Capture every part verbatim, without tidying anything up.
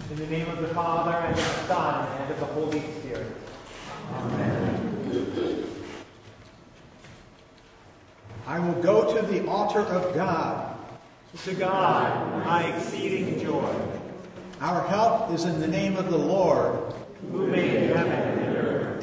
In the name of the Father, and of the Son, and of the Holy Spirit. Amen. I will go to the altar of God. To God, my exceeding joy. Our help is in the name of the Lord, who made heaven and earth.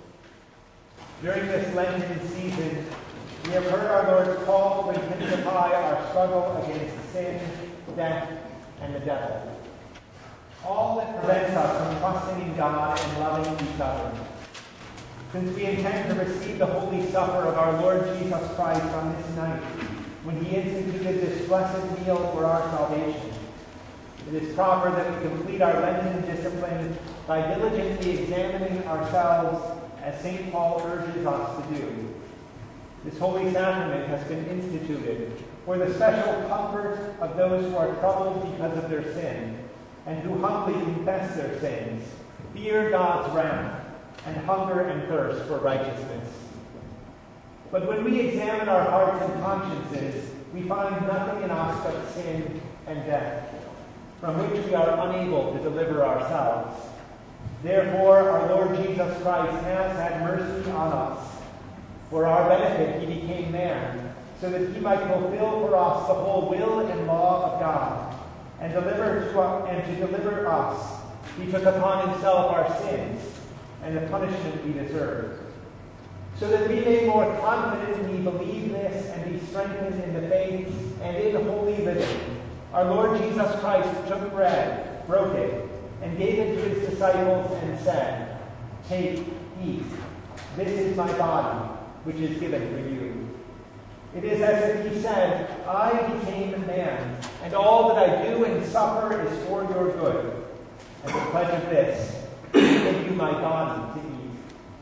During this Lenten season, we have heard our Lord's call to intensify our struggle against sin, death, and the devil. All that prevents us from trusting in God and loving each other. Since we intend to receive the Holy Supper of our Lord Jesus Christ on this night, when he instituted this blessed meal for our salvation, it is proper that we complete our Lenten discipline by diligently examining ourselves as Saint Paul urges us to do. This holy sacrament has been instituted for the special comfort of those who are troubled because of their sin, and who humbly confess their sins, fear God's wrath, and hunger and thirst for righteousness. But when we examine our hearts and consciences, we find nothing in us but sin and death, from which we are unable to deliver ourselves. Therefore, our Lord Jesus Christ has had mercy on us. For our benefit, he became man, so that he might fulfill for us the whole will and law of God, and deliver to us, and to deliver us, he took upon himself our sins and the punishment we deserve, so that we may more confidently believe this and be strengthened in the faith and in holy living. Our Lord Jesus Christ took bread, broke it, and gave it to his disciples and said, "Take, eat. This is my body, which is given for you." It is as if he said, "I became a man, and all that I do and suffer is for your good. As a pledge of this, I give you my body to eat."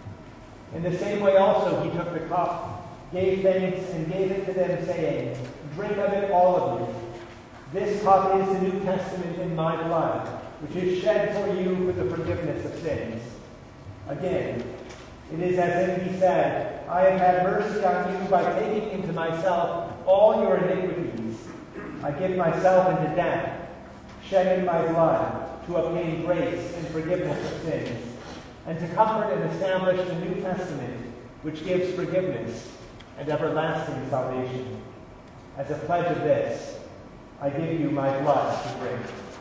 In the same way also he took the cup, gave thanks, and gave it to them, saying, "Drink of it, all of you. This cup is the New Testament in my blood, which is shed for you for the forgiveness of sins." Again, it is as if he said, "I have had mercy on you by taking into myself all your iniquities. I give myself into death, shedding my blood to obtain grace and forgiveness of sins, and to comfort and establish the New Testament, which gives forgiveness and everlasting salvation. As a pledge of this, I give you my blood to drink."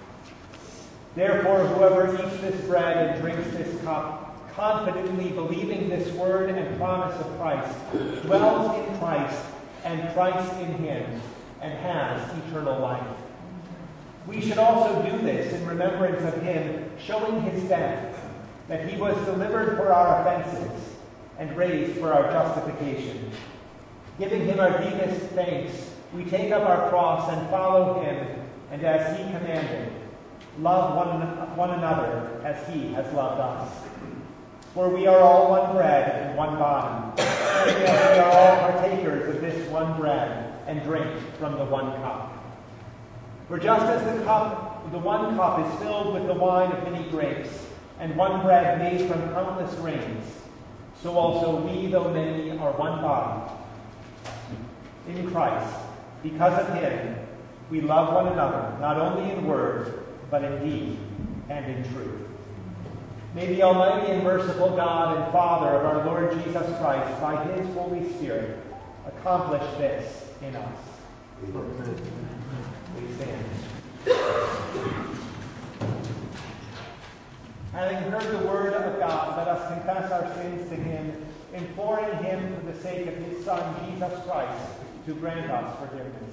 Therefore, whoever eats this bread and drinks this cup, confidently believing this word and promise of Christ, dwells in Christ and Christ in him, and has eternal life. We should also do this in remembrance of him, showing his death, that he was delivered for our offenses and raised for our justification. Giving him our deepest thanks, we take up our cross and follow him, and as he commanded, love one, one another as he has loved us. For we are all one bread and one body, and we are all partakers of this one bread and drink from the one cup. For just as the cup, the one cup is filled with the wine of many grapes, and one bread made from countless grains, so also we, though many, are one body. In Christ, because of him, we love one another, not only in word, but in deed and in truth. May the Almighty and merciful God and Father of our Lord Jesus Christ, by his Holy Spirit, accomplish this in us. Amen. Please stand. Having heard the word of God, let us confess our sins to him, imploring him for the sake of his Son, Jesus Christ, to grant us forgiveness.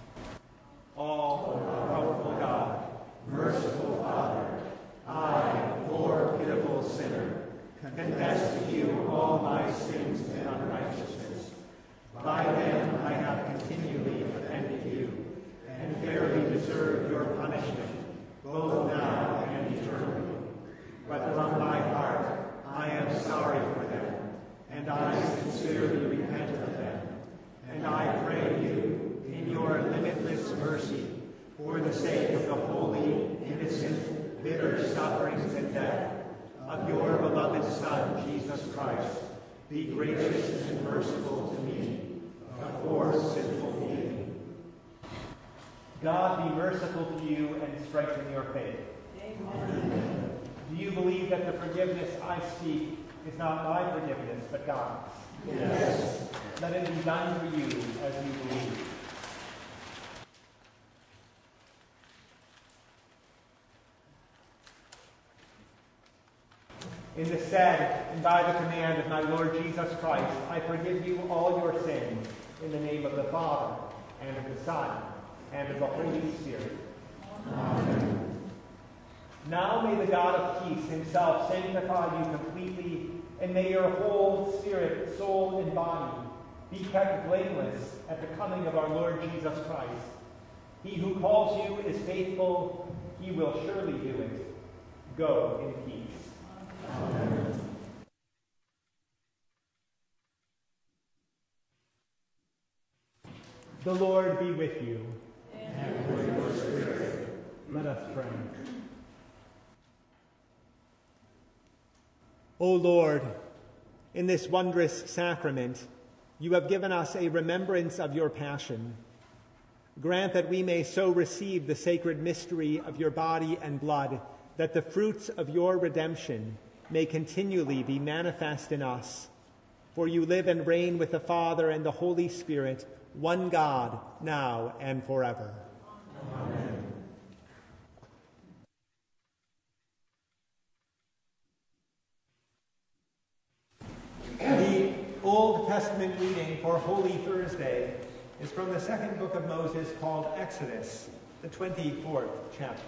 All-powerful God, merciful Father, I, a poor, pitiful sinner, confess to you all my sins and unrighteousness. By them I have continually offended you, and fairly deserve your punishment, both now and eternally. But from my heart I am sorry for them, and I sincerely repent of them. And I pray you, in your limitless mercy, for the sake of the holy, innocent, bitter sufferings and death of your beloved Son, Jesus Christ, be gracious and merciful to me, a poor sinful being. God be merciful to you and strengthen your faith. Amen. Do you believe that the forgiveness I speak is not my forgiveness, but God's? Yes. Let it be done for you as you believe. In the stead and by the command of my Lord Jesus Christ, I forgive you all your sins in the name of the Father, and of the Son, and of the Holy Spirit. Amen. Now may the God of peace himself sanctify you completely, and may your whole spirit, soul, and body be kept blameless at the coming of our Lord Jesus Christ. He who calls you is faithful. He will surely do it. Go in peace. Amen. The Lord be with you. And with your spirit. Let us pray. O Lord, in this wondrous sacrament, you have given us a remembrance of your passion. Grant that we may so receive the sacred mystery of your body and blood, that the fruits of your redemption may continually be manifest in us. For you live and reign with the Father and the Holy Spirit, one God, now and forever. Amen. The Old Testament reading for Holy Thursday is from the second book of Moses, called Exodus, the twenty-fourth chapter.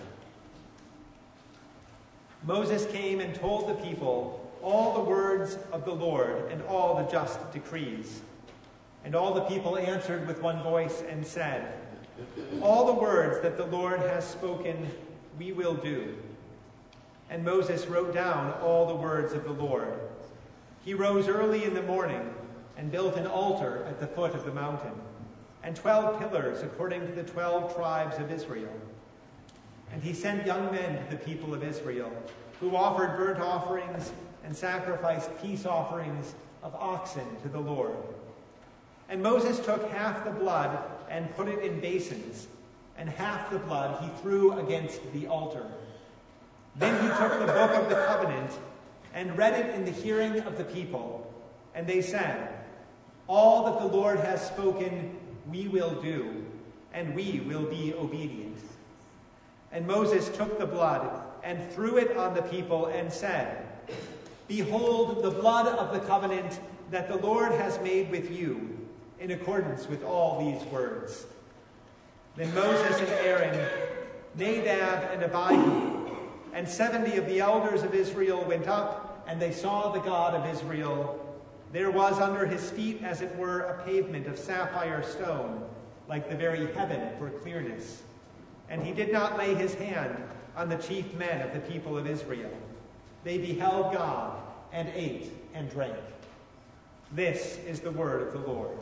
Moses came and told the people all the words of the Lord and all the just decrees. And all the people answered with one voice and said, all the words that the Lord has spoken, we will do. And Moses wrote down all the words of the Lord. He rose early in the morning and built an altar at the foot of the mountain, and twelve pillars according to the twelve tribes of Israel. And he sent young men to the people of Israel, who offered burnt offerings and sacrificed peace offerings of oxen to the Lord. And Moses took half the blood and put it in basins, and half the blood he threw against the altar. Then he took the book of the covenant and read it in the hearing of the people. And they said, all that the Lord has spoken, we will do, and we will be obedient. And Moses took the blood and threw it on the people and said, behold the blood of the covenant that the Lord has made with you, in accordance with all these words. Then Moses and Aaron, Nadab and Abihu, and seventy of the elders of Israel went up, and they saw the God of Israel. There was under his feet, as it were, a pavement of sapphire stone, like the very heaven for clearness. And he did not lay his hand on the chief men of the people of Israel. They beheld God, and ate and drank. This is the word of the Lord.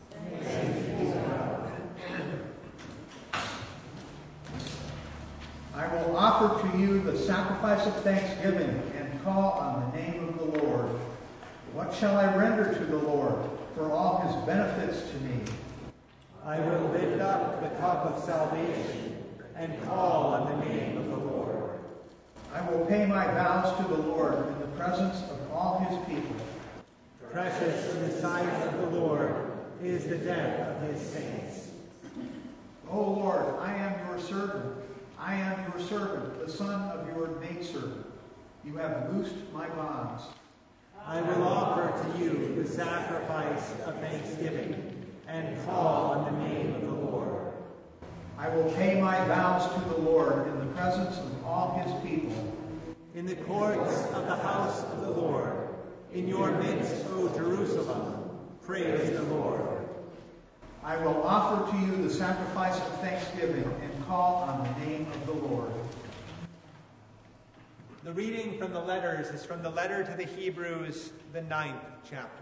I will offer to you the sacrifice of thanksgiving and call on the name of the Lord. What shall I render to the Lord for all his benefits to me? I will lift up the cup of salvation and call on the name of the Lord. I will pay my vows to the Lord in the presence of all his people. Precious in the sight of the Lord is the death of his saints. O Lord, I am your servant. I am your servant, the son of your maidservant. You have loosed my bonds. I will offer to you the sacrifice of thanksgiving and call on the name of the Lord. I will pay my vows to the Lord in the presence of all his people. In the courts of the house of the Lord, in your midst, O Jerusalem, praise the Lord. I will offer to you the sacrifice of thanksgiving and call on the name of the Lord. The reading from the letters is from the letter to the Hebrews, the ninth chapter.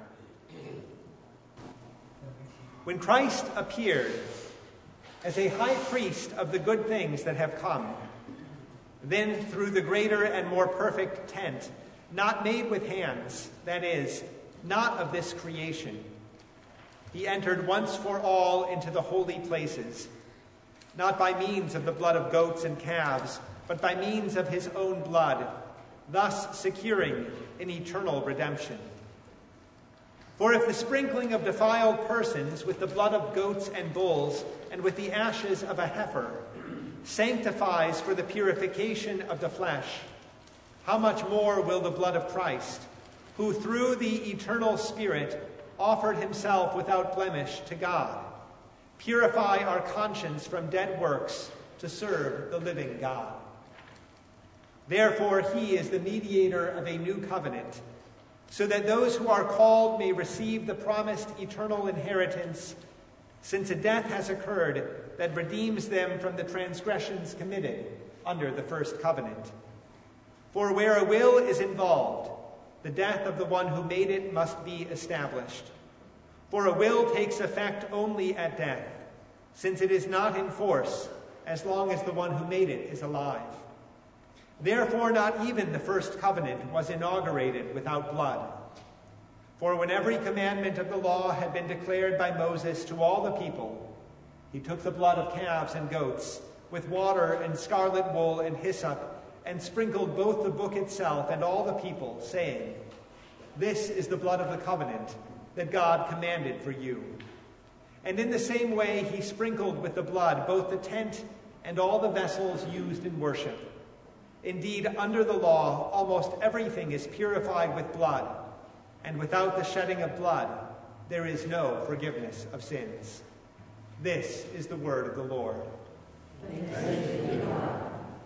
When Christ appeared as a high priest of the good things that have come, then through the greater and more perfect tent, not made with hands, that is, not of this creation, he entered once for all into the holy places, not by means of the blood of goats and calves, but by means of his own blood, thus securing an eternal redemption. For if the sprinkling of defiled persons with the blood of goats and bulls and with the ashes of a heifer sanctifies for the purification of the flesh, how much more will the blood of Christ, who through the eternal Spirit offered himself without blemish to God, purify our conscience from dead works to serve the living God. Therefore he is the mediator of a new covenant, so that those who are called may receive the promised eternal inheritance, since a death has occurred that redeems them from the transgressions committed under the first covenant. For where a will is involved, the death of the one who made it must be established. For a will takes effect only at death, since it is not in force as long as the one who made it is alive. Therefore, not even the first covenant was inaugurated without blood. For when every commandment of the law had been declared by Moses to all the people, he took the blood of calves and goats with water and scarlet wool and hyssop, and sprinkled both the book itself and all the people, saying, "This is the blood of the covenant that God commanded for you." And in the same way he sprinkled with the blood both the tent and all the vessels used in worship. Indeed, under the law, almost everything is purified with blood, and without the shedding of blood, there is no forgiveness of sins. This is the word of the Lord. Thanks be to God.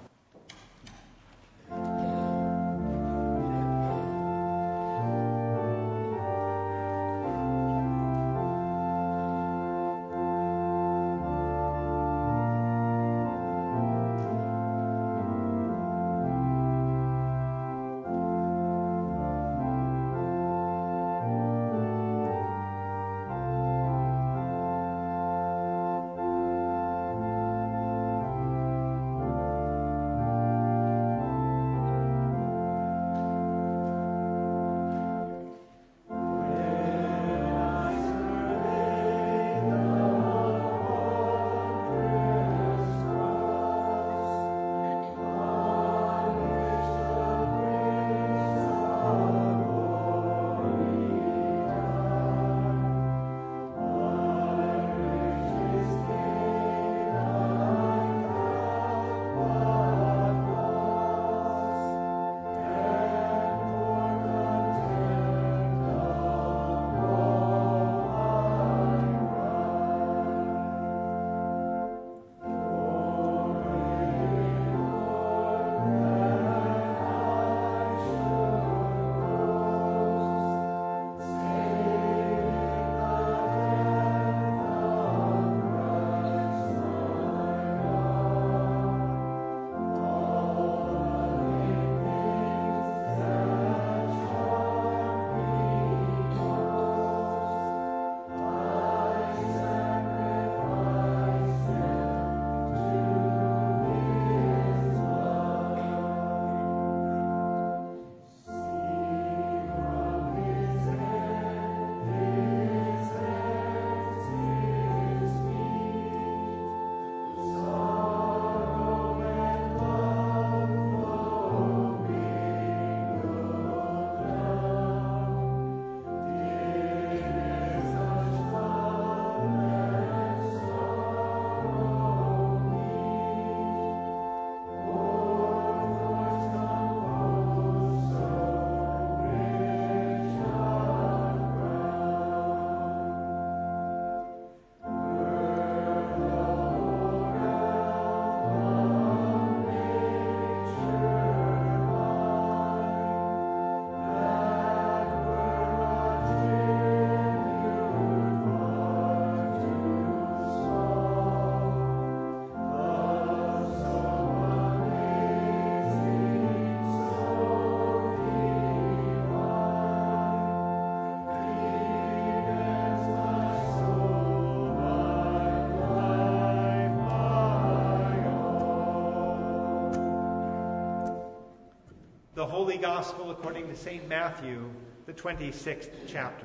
The Holy Gospel according to Saint Matthew, the twenty-sixth chapter.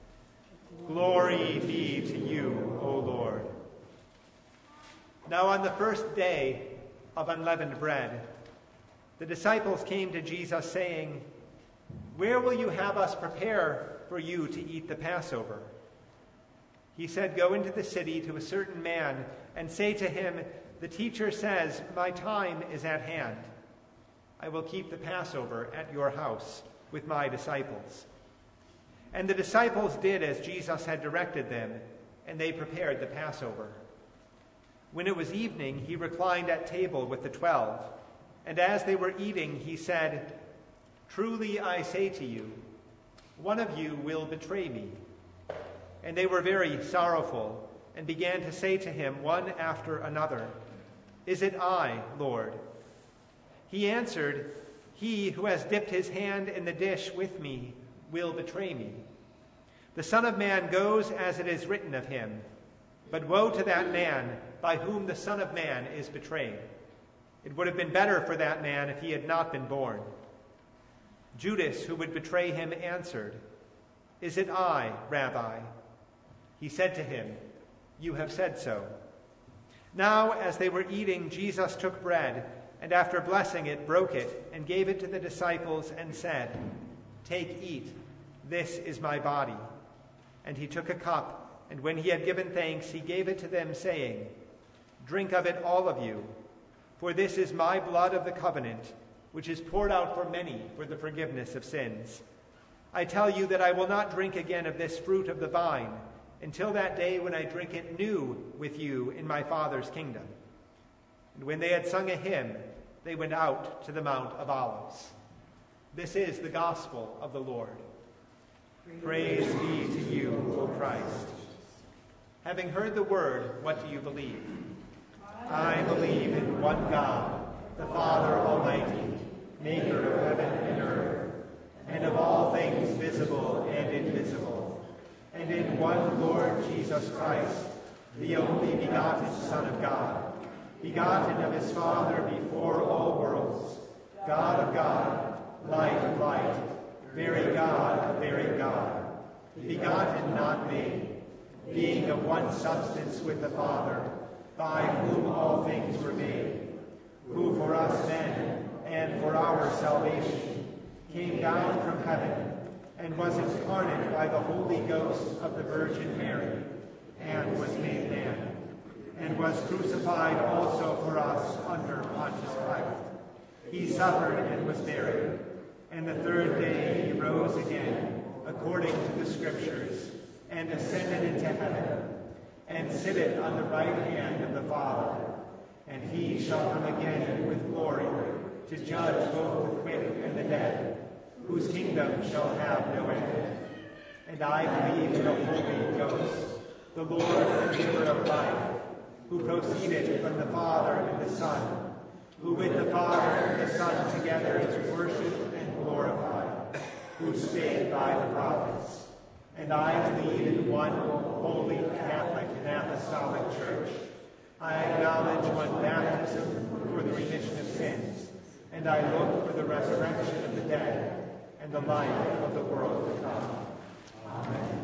Glory be to you, O Lord. Now on the first day of unleavened bread, the disciples came to Jesus saying, "Where will you have us prepare for you to eat the Passover?" He said, "Go into the city to a certain man and say to him, 'The teacher says, my time is at hand. I will keep the Passover at your house with my disciples.'" And the disciples did as Jesus had directed them, and they prepared the Passover. When it was evening, he reclined at table with the twelve, and as they were eating, he said, "Truly I say to you, one of you will betray me." And they were very sorrowful, and began to say to him one after another, "Is it I, Lord?" He answered, "He who has dipped his hand in the dish with me will betray me. The Son of Man goes as it is written of him, but woe to that man by whom the Son of Man is betrayed. It would have been better for that man if he had not been born." Judas, who would betray him, answered, "Is it I, Rabbi?" He said to him, "You have said so." Now, as they were eating, Jesus took bread, and after blessing it, broke it, and gave it to the disciples, and said, "Take, eat, this is my body." And he took a cup, and when he had given thanks, he gave it to them, saying, "Drink of it, all of you, for this is my blood of the covenant, which is poured out for many for the forgiveness of sins. I tell you that I will not drink again of this fruit of the vine until that day when I drink it new with you in my Father's kingdom." And when they had sung a hymn, they went out to the Mount of Olives. This is the gospel of the Lord. Praise be to you, O Christ. Having heard the word, what do you believe? I believe in one God, the Father Almighty, maker of heaven and earth, and of all things visible and invisible, and in one Lord Jesus Christ, the only begotten Son of God, begotten of his Father before all worlds, God of God, light of light, very God of very God, begotten, not made, being of one substance with the Father, by whom all things were made, who for us men and for our salvation came down from heaven and was incarnate by the Holy Ghost of the Virgin Mary, and was made man, and was crucified also for us under Pontius Pilate. He suffered and was buried, and the third day he rose again, according to the Scriptures, and ascended into heaven, and sitteth on the right hand of the Father. And he shall come again with glory, to judge both the quick and the dead, whose kingdom shall have no end. And I believe in the Holy Ghost, the Lord and giver of life, who proceeded from the Father and the Son, who with the Father and the Son together is worshipped and glorified, who spake by the prophets. And I believe in one holy, Catholic, and apostolic church. I acknowledge one baptism for the remission of sins, and I look for the resurrection of the dead and the life of the world to come. Amen.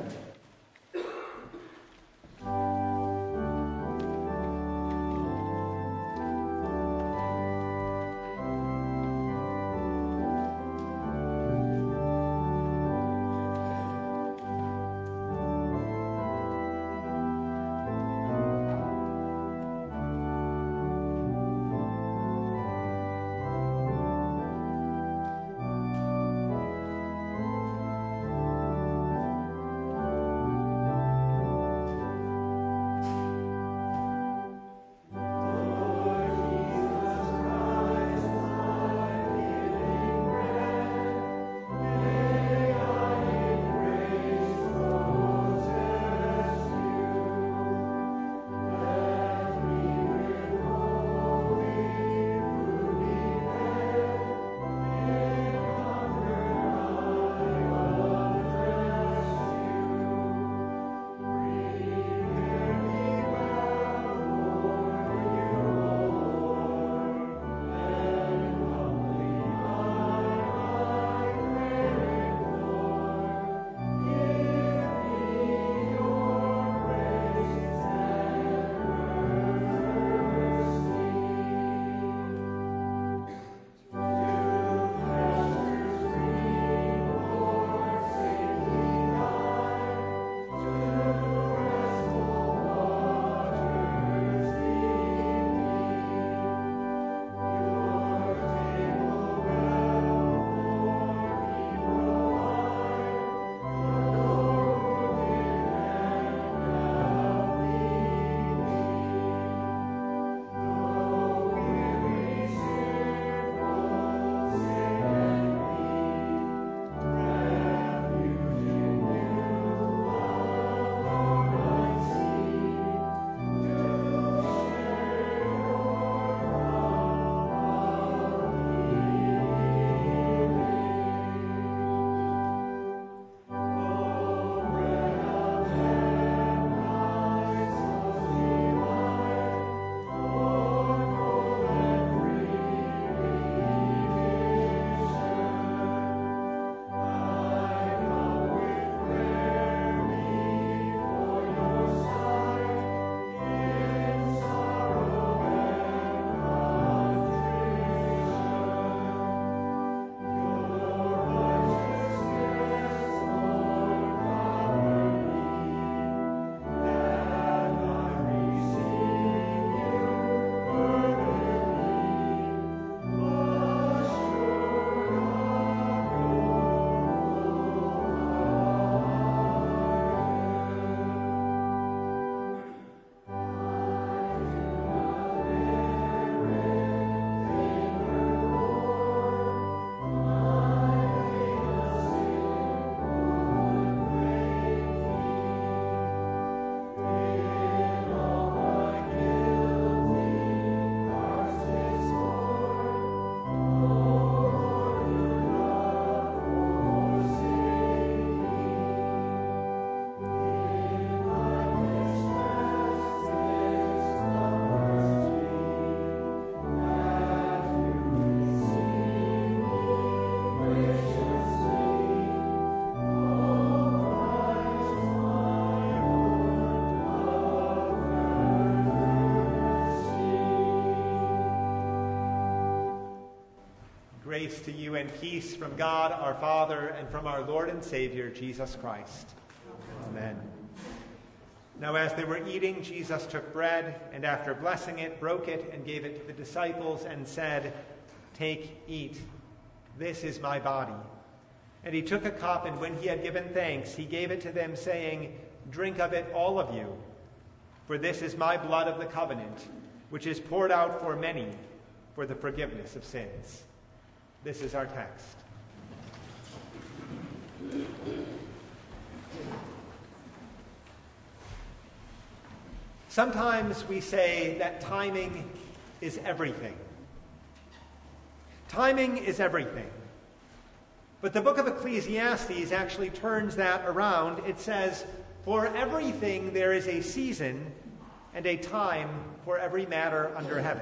Grace to you and peace from God our Father and from our Lord and Savior, Jesus Christ. Amen. Now as they were eating, Jesus took bread, and after blessing it, broke it and gave it to the disciples and said, "Take, eat. This is my body." And he took a cup, and when he had given thanks, he gave it to them, saying, "Drink of it, all of you, for this is my blood of the covenant, which is poured out for many for the forgiveness of sins." This is our text. Sometimes we say that timing is everything. Timing is everything. But the book of Ecclesiastes actually turns that around. It says, "For everything there is a season and a time for every matter under heaven."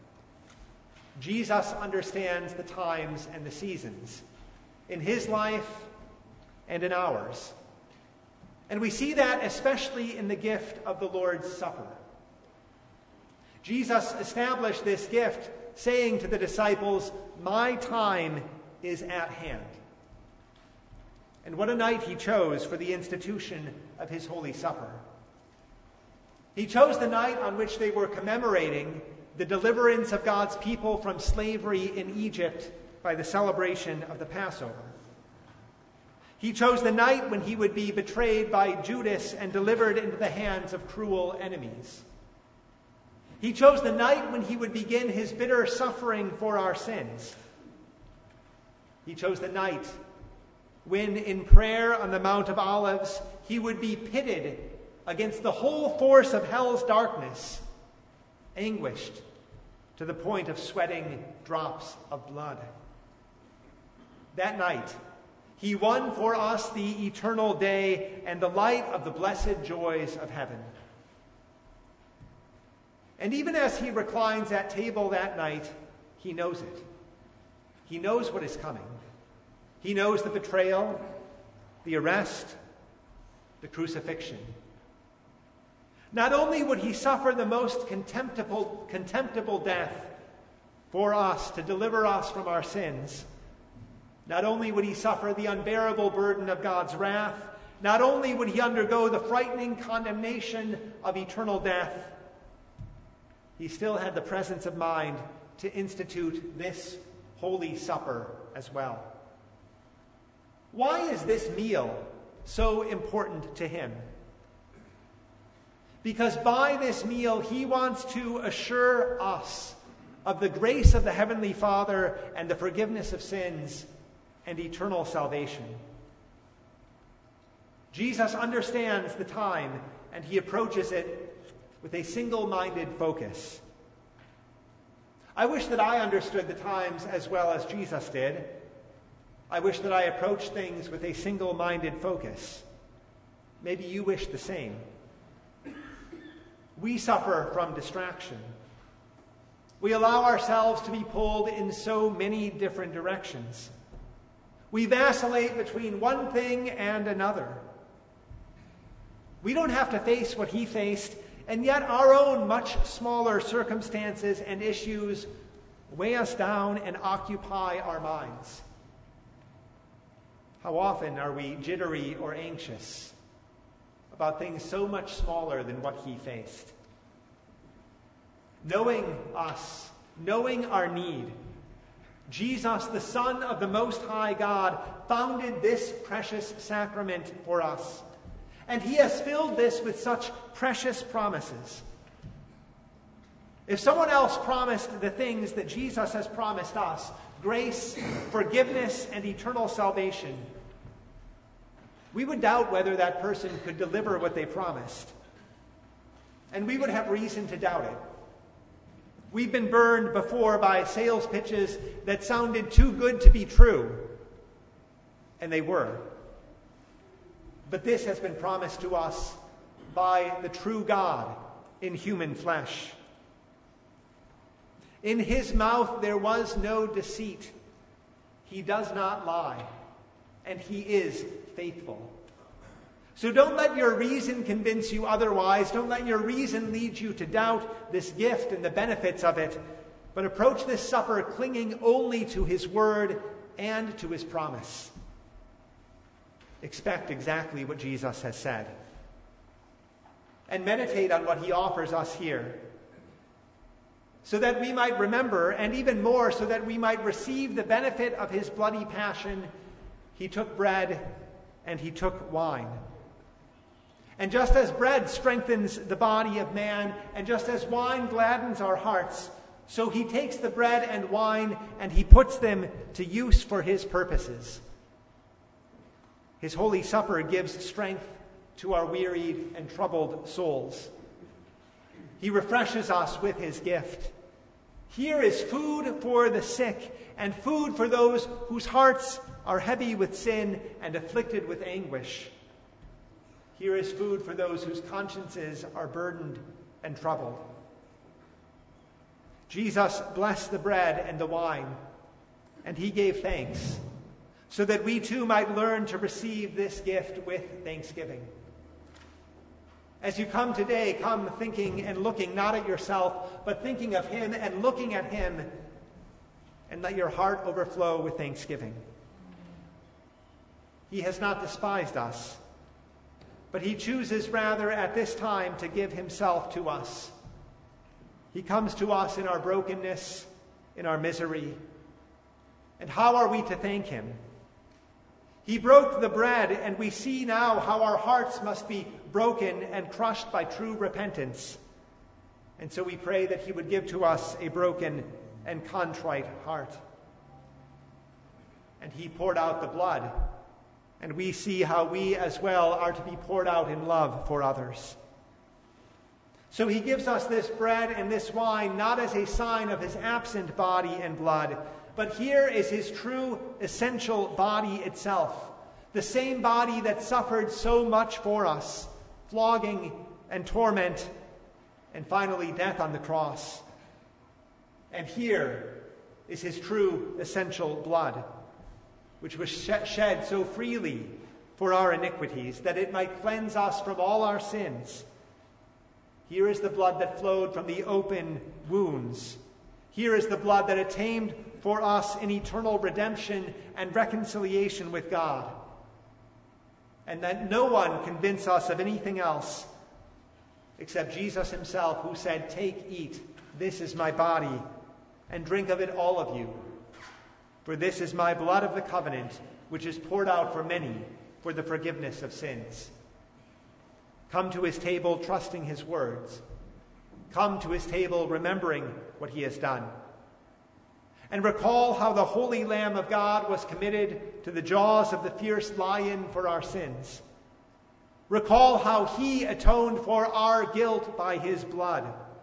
Jesus understands the times and the seasons in his life and in ours. And we see that especially in the gift of the Lord's Supper. Jesus established this gift, saying to the disciples, "My time is at hand." And what a night he chose for the institution of his Holy Supper. He chose the night on which they were commemorating the deliverance of God's people from slavery in Egypt by the celebration of the Passover. He chose the night when he would be betrayed by Judas and delivered into the hands of cruel enemies. He chose the night when he would begin his bitter suffering for our sins. He chose the night when, in prayer on the Mount of Olives, he would be pitted against the whole force of hell's darkness, anguished to the point of sweating drops of blood. That night, he won for us the eternal day and the light of the blessed joys of heaven. And even as he reclines at table that night, he knows it. He knows what is coming. He knows the betrayal, the arrest, the crucifixion. Not only would he suffer the most contemptible, contemptible death for us to deliver us from our sins, not only would he suffer the unbearable burden of God's wrath, not only would he undergo the frightening condemnation of eternal death, he still had the presence of mind to institute this Holy Supper as well. Why is this meal so important to him? Because by this meal, he wants to assure us of the grace of the Heavenly Father and the forgiveness of sins and eternal salvation. Jesus understands the time, and he approaches it with a single-minded focus. I wish that I understood the times as well as Jesus did. I wish that I approached things with a single-minded focus. Maybe you wish the same. We suffer from distraction. We allow ourselves to be pulled in so many different directions. We vacillate between one thing and another. We don't have to face what he faced, and yet our own much smaller circumstances and issues weigh us down and occupy our minds. How often are we jittery or anxious about things so much smaller than what he faced? Knowing us, knowing our need, Jesus, the Son of the Most High God, founded this precious sacrament for us. And he has filled this with such precious promises. If someone else promised the things that Jesus has promised us, grace, forgiveness, and eternal salvation, we would doubt whether that person could deliver what they promised. And we would have reason to doubt it. We've been burned before by sales pitches that sounded too good to be true. And they were. But this has been promised to us by the true God in human flesh. In his mouth there was no deceit. He does not lie, and he is faithful. So don't let your reason convince you otherwise. Don't let your reason lead you to doubt this gift and the benefits of it. but approach this supper clinging only to his word and to his promise. Expect exactly what Jesus has said. And meditate on what he offers us here, so that we might remember, and even more, so that we might receive the benefit of his bloody passion. He took bread and he took wine. And just as bread strengthens the body of man, and just as wine gladdens our hearts, so he takes the bread and wine and he puts them to use for his purposes. His Holy Supper gives strength to our wearied and troubled souls. He refreshes us with his gift. Here is food for the sick and food for those whose hearts are heavy with sin and afflicted with anguish. Here is food for those whose consciences are burdened and troubled. Jesus blessed the bread and the wine, and he gave thanks, so that we too might learn to receive this gift with thanksgiving. As you come today, come thinking and looking not at yourself, but thinking of him and looking at him, and let your heart overflow with thanksgiving. He has not despised us, but he chooses rather at this time to give himself to us. He comes to us in our brokenness, in our misery. And how are we to thank him? He broke the bread, and we see now how our hearts must be broken and crushed by true repentance. And so we pray that he would give to us a broken and contrite heart. And he poured out the blood, and we see how we as well are to be poured out in love for others. So he gives us this bread and this wine not as a sign of his absent body and blood, but here is his true essential body itself, the same body that suffered so much for us, flogging and torment, and finally death on the cross. And here is his true essential blood, which was shed so freely for our iniquities, that it might cleanse us from all our sins. Here is the blood that flowed from the open wounds. Here is the blood that attained for us in eternal redemption and reconciliation with God. And that no one convince us of anything else except Jesus himself, who said, "Take, eat, this is my body, and drink of it all of you. For this is my blood of the covenant, which is poured out for many for the forgiveness of sins." Come to his table trusting his words. Come to his table remembering what he has done. And recall how the holy Lamb of God was committed to the jaws of the fierce lion for our sins. Recall how he atoned for our guilt by his blood.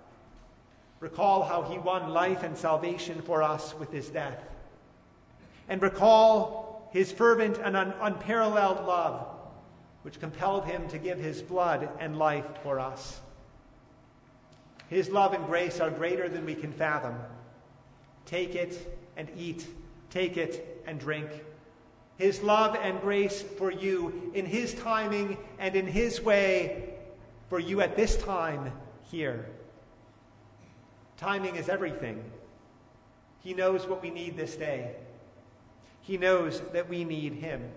Recall how he won life and salvation for us with his death. And recall his fervent and un- unparalleled love, which compelled him to give his blood and life for us. His love and grace are greater than we can fathom. Take it and eat. Take it and drink. His love and grace for you in his timing and in his way for you at this time here. Timing is everything. He knows what we need this day. He knows that we need him.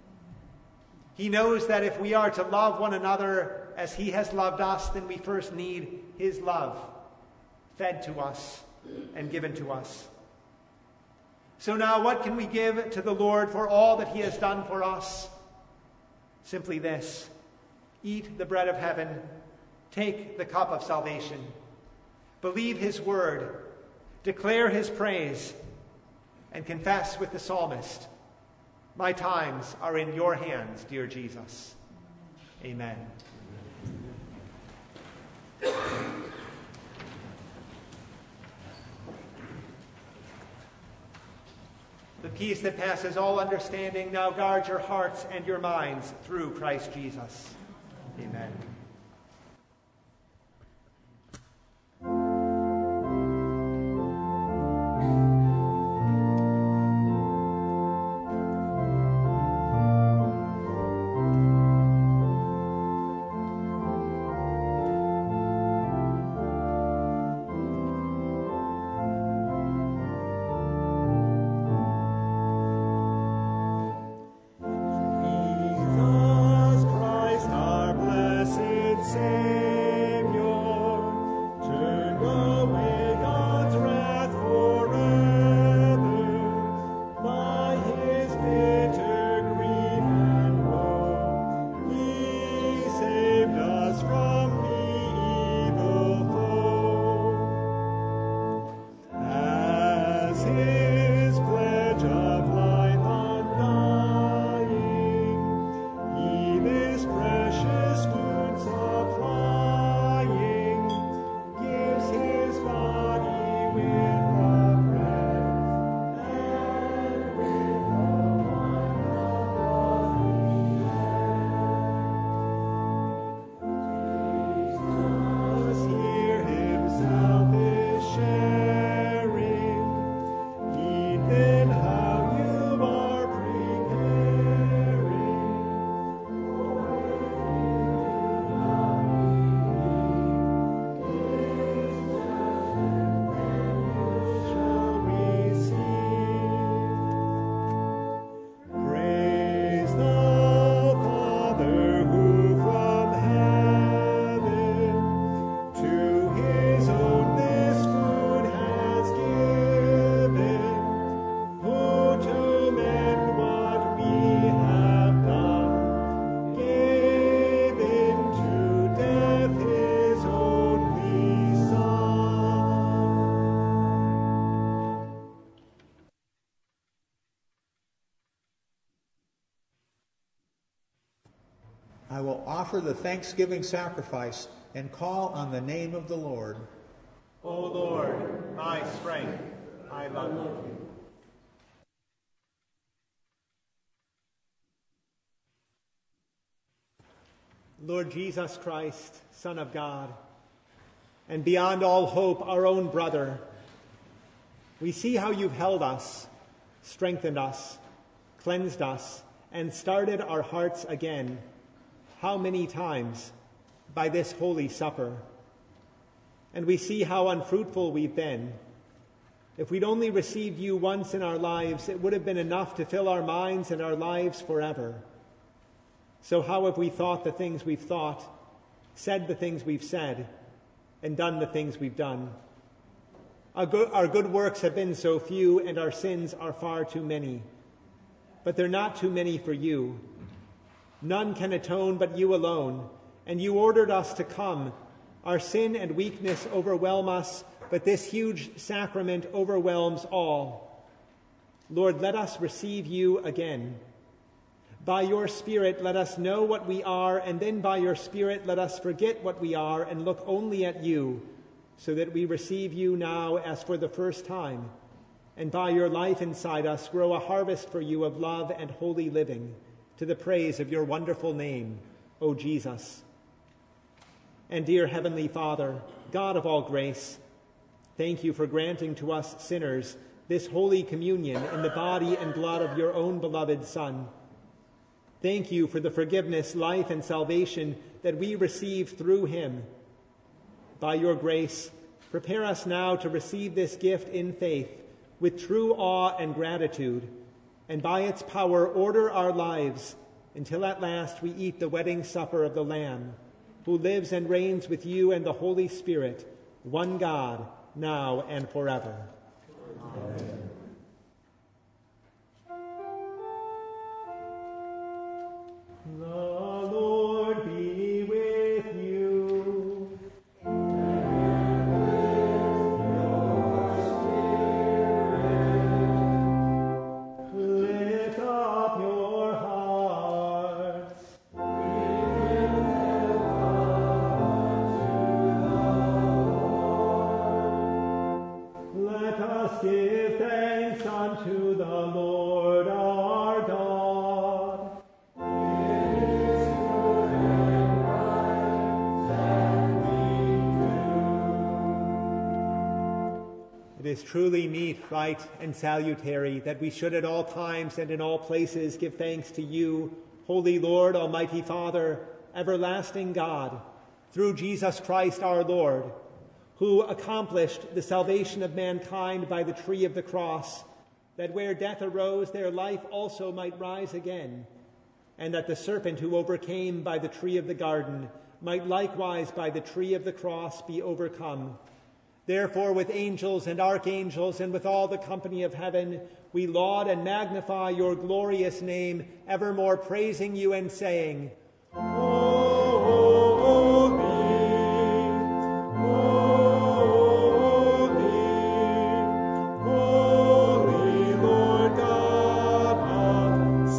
He knows that if we are to love one another as he has loved us, then we first need his love fed to us and given to us. So now what can we give to the Lord for all that he has done for us? Simply this: eat the bread of heaven, take the cup of salvation, believe his word, declare his praise, and confess with the psalmist, "My times are in your hands, dear Jesus." Amen. The peace that passes all understanding now guard your hearts and your minds through Christ Jesus. Amen. I will offer the thanksgiving sacrifice and call on the name of the Lord. O Lord, my strength, I love you. Lord Jesus Christ, Son of God, and beyond all hope, our own brother, we see how you've held us, strengthened us, cleansed us, and started our hearts again. How many times? By this Holy Supper. And we see how unfruitful we've been. If we'd only received you once in our lives, it would have been enough to fill our minds and our lives forever. So how have we thought the things we've thought, said the things we've said, and done the things we've done? Our good, our good works have been so few, and our sins are far too many. But they're not too many for you. None can atone but you alone, and you ordered us to come. Our sin and weakness overwhelm us, but this huge sacrament overwhelms all. Lord, let us receive you again. By your Spirit, let us know what we are, and then by your Spirit, let us forget what we are and look only at you, so that we receive you now as for the first time, and by your life inside us, grow a harvest for you of love and holy living, to the praise of your wonderful name, O Jesus. And dear Heavenly Father, God of all grace, thank you for granting to us sinners this holy communion in the body and blood of your own beloved Son. Thank you for the forgiveness, life, and salvation that we receive through him. By your grace, prepare us now to receive this gift in faith with true awe and gratitude, and by its power order our lives until at last we eat the wedding supper of the Lamb, who lives and reigns with you and the Holy Spirit, one God, now and forever. Amen. The Lord be with you. And with your spirit. Lift up your hearts. We lift them up to the Lord. Let us give thanks unto the Lord our God. It is truly meet, right, and salutary that we should at all times and in all places give thanks to you, Holy Lord, Almighty Father, everlasting God, through Jesus Christ our Lord, who accomplished the salvation of mankind by the tree of the cross, that where death arose, there life also might rise again, and that the serpent who overcame by the tree of the garden might likewise by the tree of the cross be overcome. Therefore, with angels and archangels and with all the company of heaven, we laud and magnify your glorious name, evermore praising you and saying, Holy, holy, holy Lord God of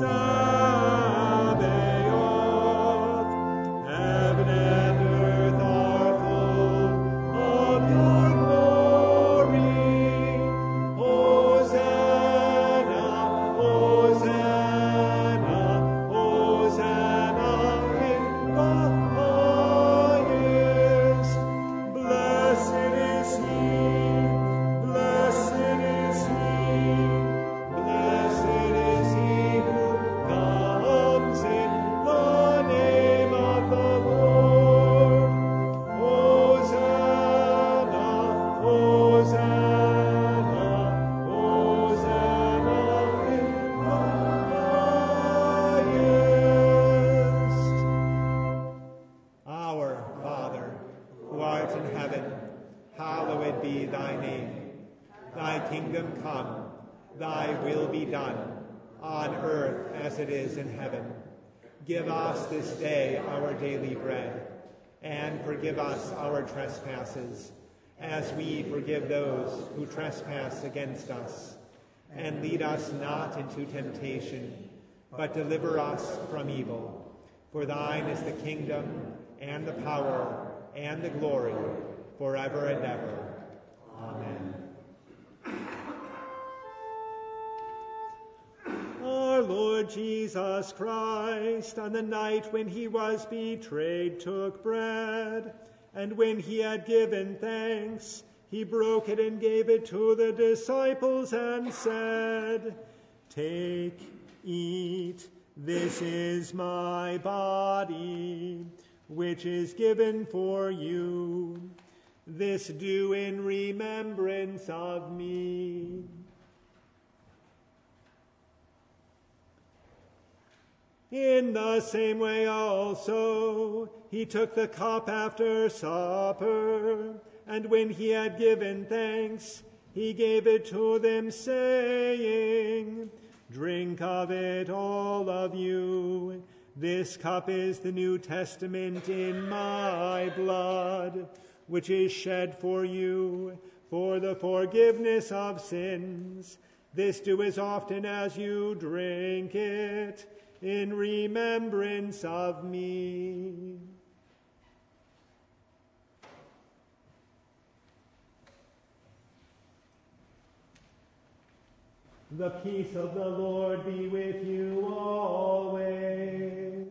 Sabaoth, heaven and earth are full of your Give us this day our daily bread, and forgive us our trespasses, as we forgive those who trespass against us. And lead us not into temptation, but deliver us from evil. For thine is the kingdom, and the power, and the glory, forever and ever. Amen. Our Lord Jesus Christ, on the night when he was betrayed, took bread, and when he had given thanks, he broke it and gave it to the disciples and said, "Take, eat, this is my body, which is given for you. This do in remembrance of me." In the same way also, he took the cup after supper, and when he had given thanks, he gave it to them, saying, "Drink of it, all of you. This cup is the New Testament in my blood, which is shed for you for the forgiveness of sins. This do as often as you drink it, in remembrance of me." The peace of the Lord be with you always.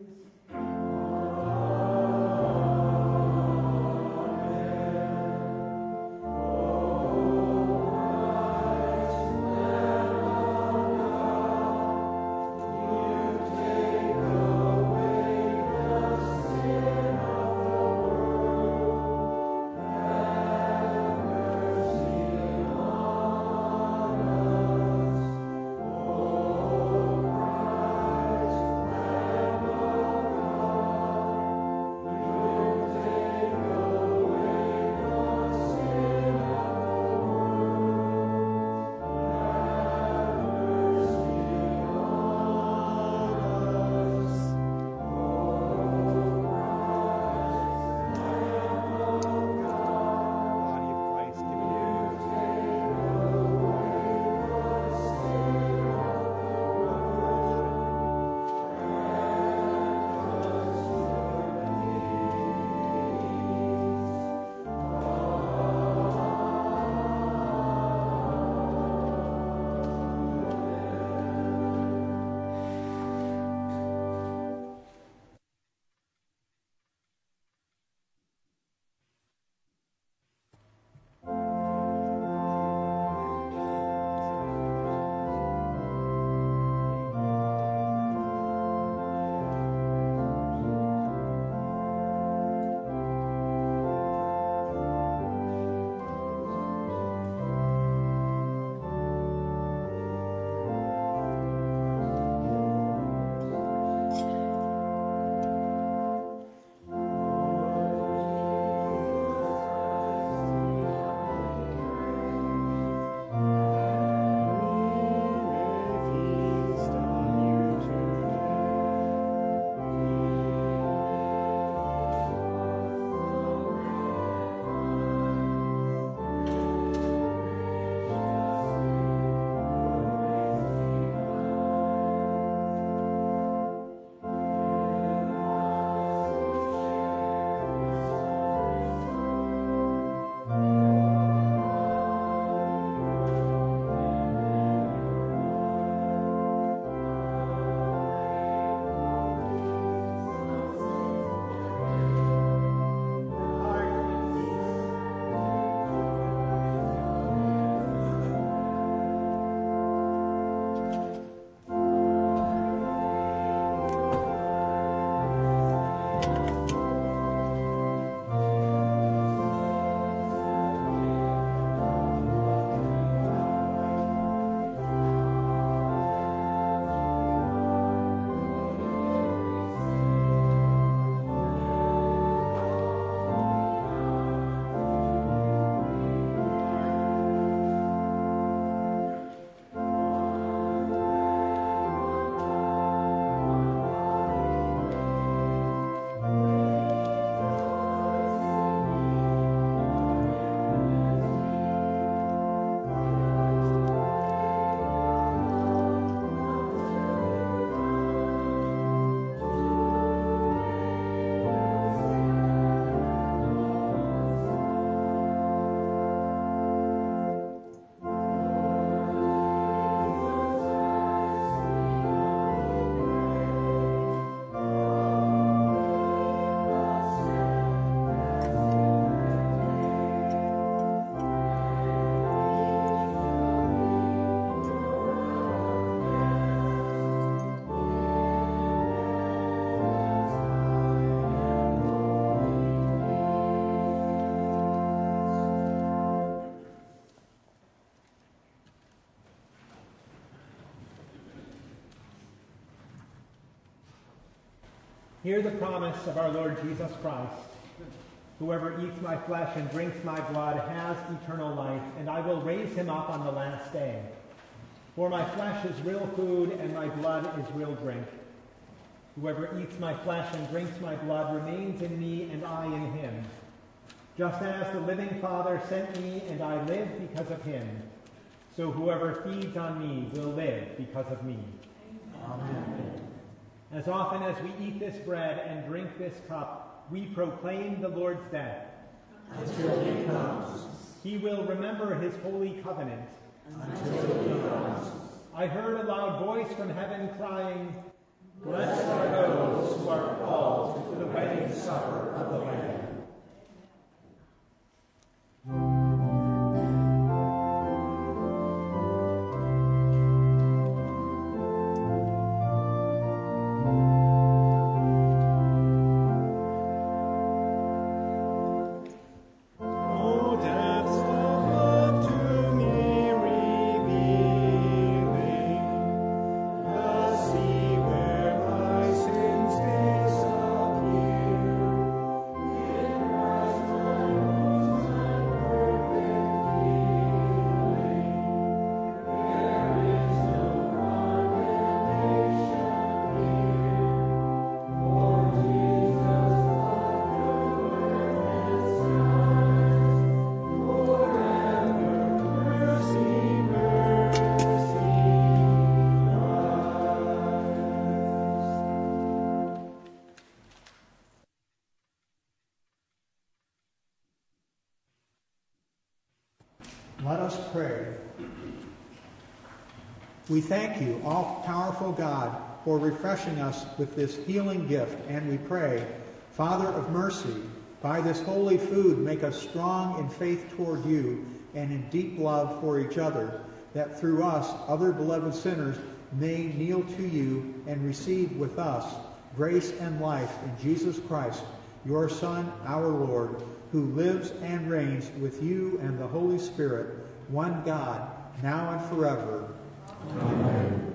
Christ, Hear the promise of our Lord Jesus Christ. Whoever eats my flesh and drinks my blood has eternal life, and I will raise him up on the last day. For my flesh is real food, and my blood is real drink. Whoever eats my flesh and drinks my blood remains in me, and I in him. Just as the living Father sent me, and I live because of him, so whoever feeds on me will live because of me. Amen. As often as we eat this bread and drink this cup, we proclaim the Lord's death until he comes. He will remember his holy covenant Until he comes. I heard a loud voice from heaven crying, "Blessed are those who are called to the wedding supper of the Lamb." Let us pray. We thank you, all-powerful God, for refreshing us with this healing gift, and we pray, Father of mercy, by this holy food make us strong in faith toward you and in deep love for each other, that through us other beloved sinners may kneel to you and receive with us grace and life in Jesus Christ, your Son, our Lord, who lives and reigns with you and the Holy Spirit, one God, now and forever. Amen.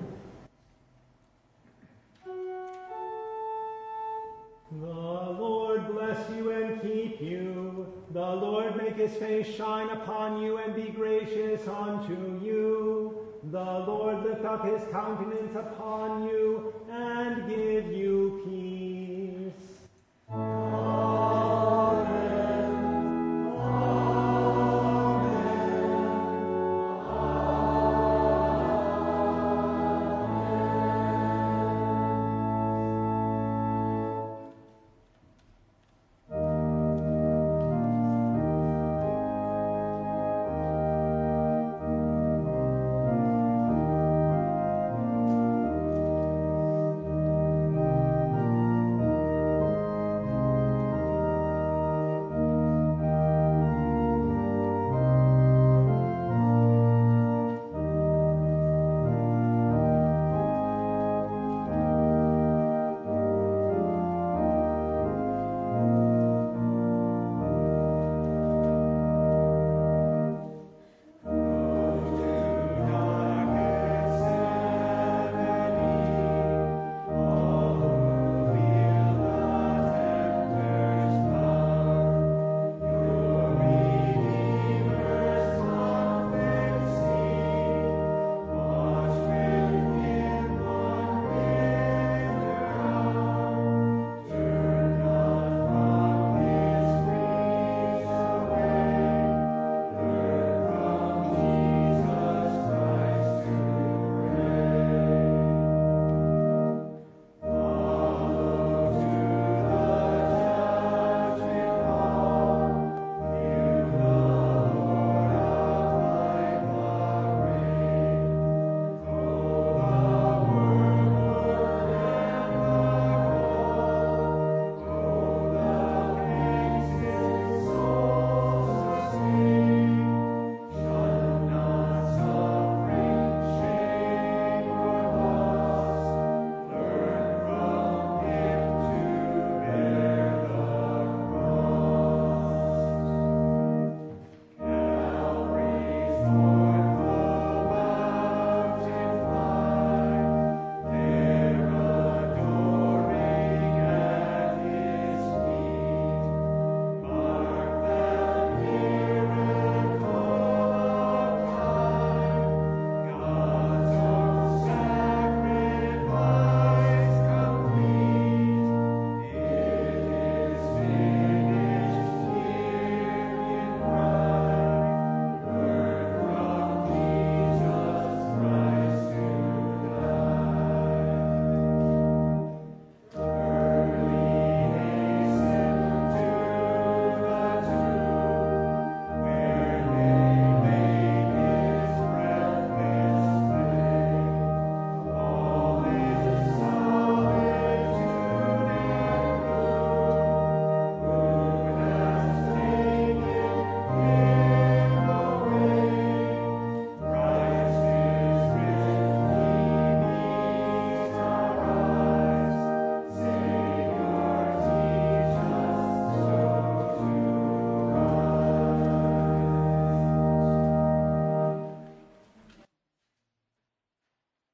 The Lord bless you and keep you. The Lord make his face shine upon you and be gracious unto you. The Lord lift up his countenance upon you and give you peace.